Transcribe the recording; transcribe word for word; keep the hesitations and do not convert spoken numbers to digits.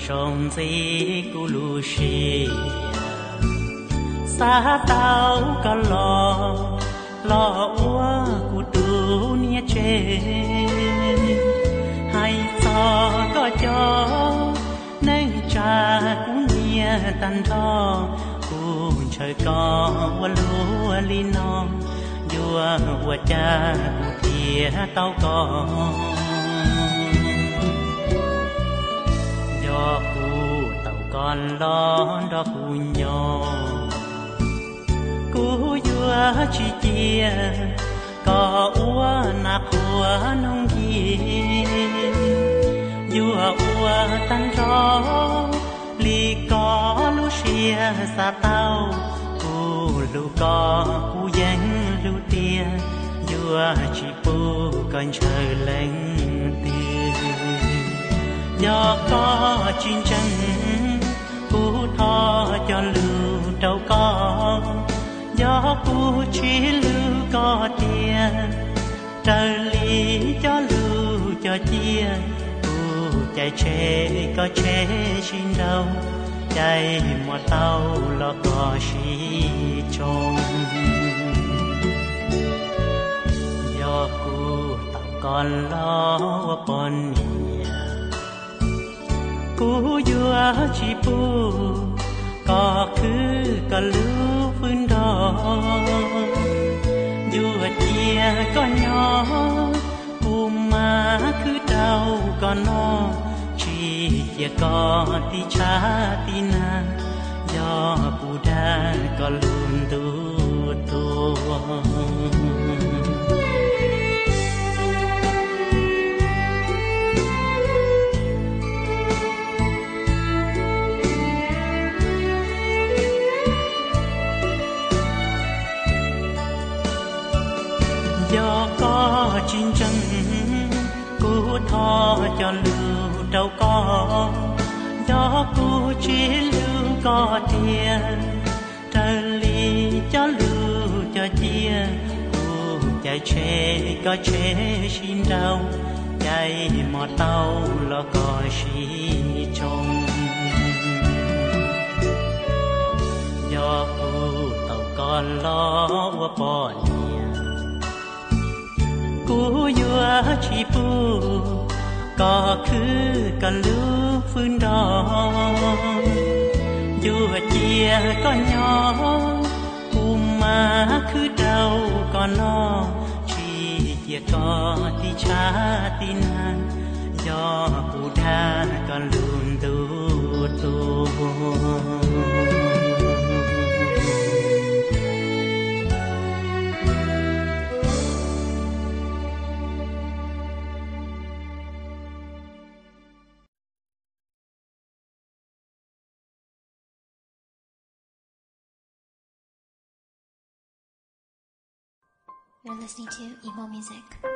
sông gì cú lu xì xa tao có lo lo úa cú tu nia chê hay cho có cho nên cha cú nia tan thọ cú trời có qua lúa li non vua qua cha cú thia tao có do cú tao con lo đó cú nhỏ cú vua chỉ chia có úa nạc úa nông hiền vua úa tan gió li có lu xia xa tao cú lu có cú danh lu tia vua chỉ pu con trời lên tiền do có chiến tranh cú thọ cho lưu trâu có do cú chỉ lưu có tiền trời lý cho lưu cho chia cú chạy chế có chế xin đâu chạy một tàu lo có xí trông do cú tàu con lo con cú vua chỉ pu có cứ có lưu phương đó vua chia có nhỏ cú mà cứ đau có nó chỉ chia có tí cha tí na do cú đã có luôn tu tu do có chiến tranh cú thọ cho lưu trâu có do cú chỉ lưu có tiền trời lý cho lưu cho chia cú chạy chế có chế xin đâu chạy một tàu lo có xí trông do cú tàu con lo qua bỏ cú vua chỉ pu có cứ có lưu phương đó vua chia có nhỏ cú mà cứ đau có nó chỉ chia có tí cha tí na do cú đã có luôn tu tu You're listening to emo music.